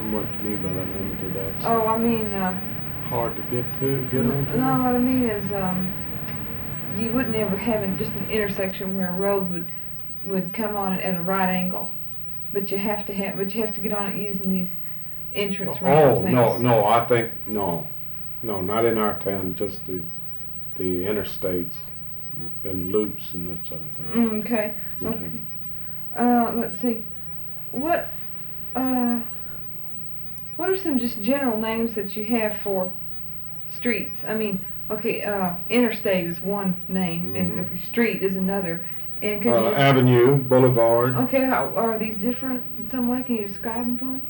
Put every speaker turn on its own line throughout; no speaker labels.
What do you mean by that limited access?
Oh, I mean,
hard to get onto?
no, what I mean is, you wouldn't ever have just an intersection where a road would come on it at a right angle, but you have to get on it using these entrance ramp things.
No, I think, no, not in our town, just the interstates and loops and that sort of thing.
Okay. Let's see, what are some just general names that you have for streets? I mean, okay, interstate is one name, and street is another. And could you
Avenue, boulevard.
Okay, how are these different in some way? Can you describe them for me?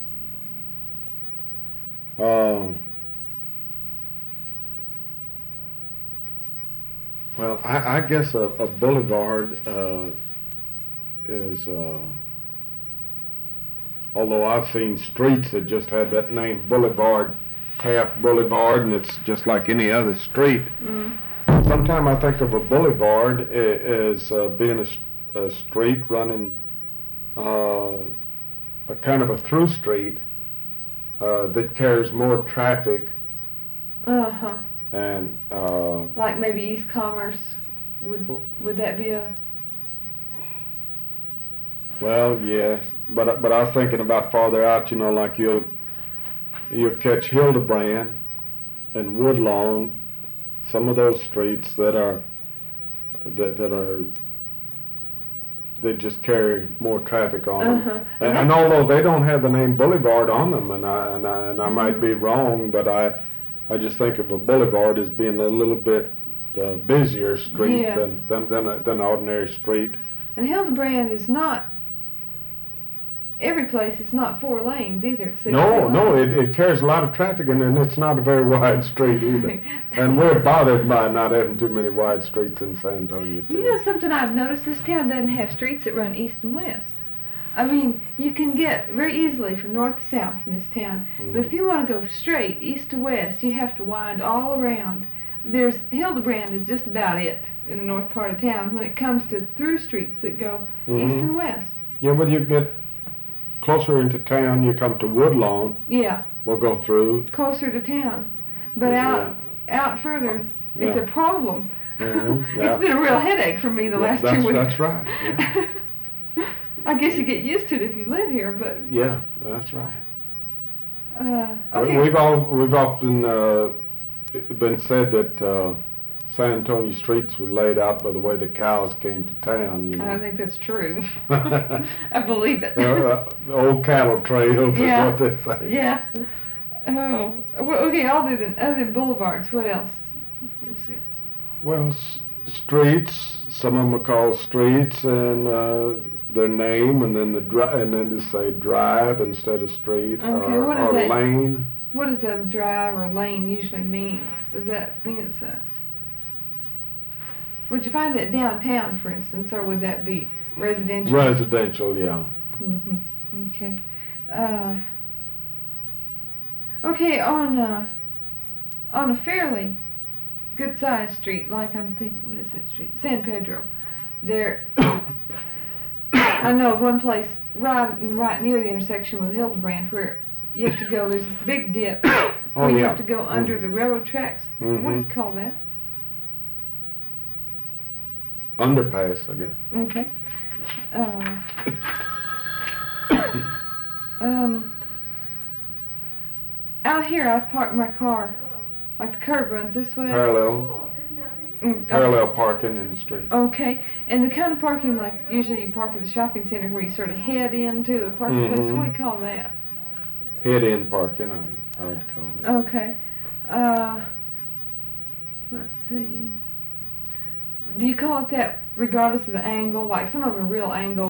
Well, I guess a boulevard is, although I've seen streets that just had that name, Boulevard, Taft Boulevard, and it's just like any other street. Sometimes I think of a boulevard as being a street running a kind of a through street that carries more traffic. And
like maybe East Commerce, would that be a?
Well, yes, but I was thinking about farther out. You know, like you'll catch Hildebrand and Woodlawn, some of those streets that they just carry more traffic on them. And although they don't have the name Boulevard on them, and I might be wrong, but I just think of a boulevard as being a little bit busier street than an ordinary street.
And Hildebrand is not, every place is not 4 lanes either. It's 6 lanes.
It carries a lot of traffic, and it's not a very wide street either. And we're bothered by not having too many wide streets in San Antonio too.
You know something I've noticed, this town doesn't have streets that run east and west. I mean, you can get very easily from north to south in this town, but if you want to go straight east to west, you have to wind all around. Hildebrand is just about it in the north part of town when it comes to through streets that go east and west.
Yeah, when you get closer into town, you come to Woodlawn.
Yeah.
We'll go through.
Closer to town, but out further, it's a problem. It's been a real headache for me the last 2 weeks.
That's right. Yeah.
I guess you get used to it if you live here, but
yeah, that's right.
Okay.
We've often been said that San Antonio streets were laid out by the way the cows came to town. You know.
I think that's true. I believe it.
Old cattle trails is what they say.
Yeah. Oh, well, okay. Other than boulevards, what else? Let's see.
Well, streets. Some of them are called streets, and their name, and then they say drive instead of street, or lane.
What does a drive or lane usually mean? Does that mean it's a? Would you find that downtown, for instance, or would that be residential?
Residential, yeah.
Okay. Okay, on a fairly good-sized street, like I'm thinking, what is that street? San Pedro. There, I know one place right near the intersection with Hildebrand where you have to go. There's this big dip where you have to go under the railroad tracks. What do you call that?
Underpass, I guess.
Okay. Out here, I've parked my car. Like the curb runs this way.
Parallel parking in the street.
Okay, and the kind of parking like usually you park at a shopping center where you sort of head into a parking place. What do you call that?
Head-in parking, I would call it.
Okay. Let's see. Do you call it that regardless of the angle? Like some of them are real angle.